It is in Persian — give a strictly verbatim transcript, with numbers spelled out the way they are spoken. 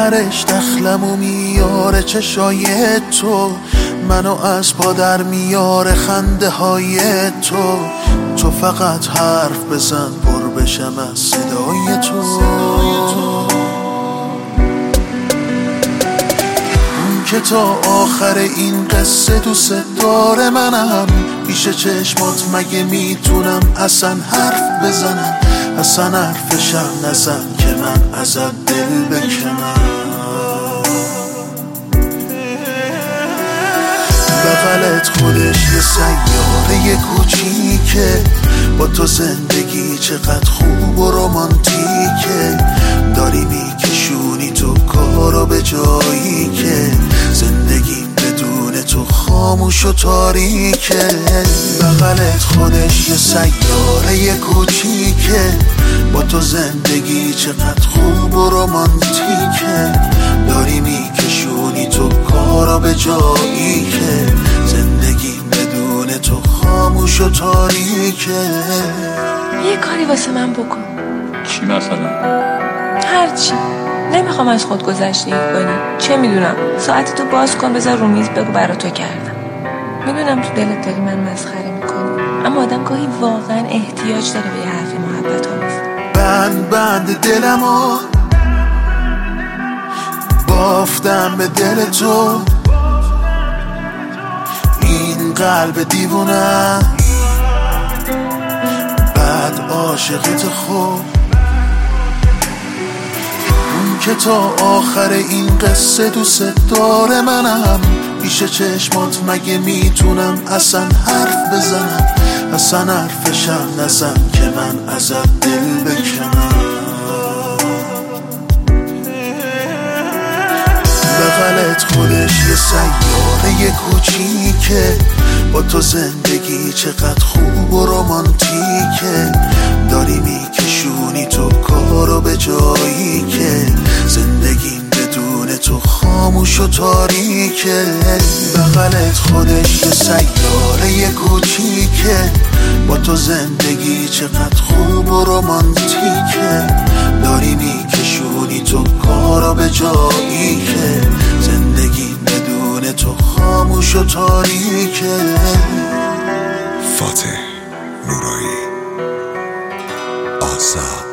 آخرش دخلمو میاره چشای تو، منو از پا در میاره خنده های تو. تو فقط حرف بزن پر بشم از صدای تو. اون که تا آخر این قصه دوست داره منم، پیش چشمات مگه میتونم اصلا حرف بزنم؟ اصلا حرفشم نزن که من ازت دل بکنم. بغلت خودش یه سیاره کوچیکه، با تو زندگی چقدر خوب و رومانتیکه. داری میکشونی تو کارو به جایی که زندگی بدون تو خاموش و تاریکه. بغلت خودش یه سیاره کوچیکه، با تو زندگی چقدر خوب و رومانتیکه. داری میکشونی تو کارا به جایی که زندگی بدون تو خاموش و تاریکه. یه کاری واسه من بکن. چی مثلا؟ هرچی. نمیخوام از خود گذشتگی کنی. چه میدونم، ساعتتو باز کن بذار رو میز بگو برا تو کردم. میدونم تو دلت داری من مسخره میکنی، اما آدم گاهی واقعا احتیاج داره به یه حرفی محبت آمیز. بند بند دلمو بافتم به دل تو، این قلب دیوونه بعد عاشقت خوب. اون که تا آخر این قصه دوست داره منم، پیش چشمات مگه میتونم اصلا حرف بزنم؟ اصلا حرفشم نزن که من ازت دل بکنم. بغلت خودش یه سیاره کوچیکه، با تو زندگی چقدر خوب و رومانتیکه. داری میکشونی تو کارو به جایی که زندگی بدون تو خاموش و تاریکه. بغلت خودش یه سیاره کوچیکه، با تو زندگی چقدر خوب و رومانتیکه. داری میکشونی تو کارا به جایی که زندگی بدون تو خاموش و تاریکه. فاتح نورایی آزاد.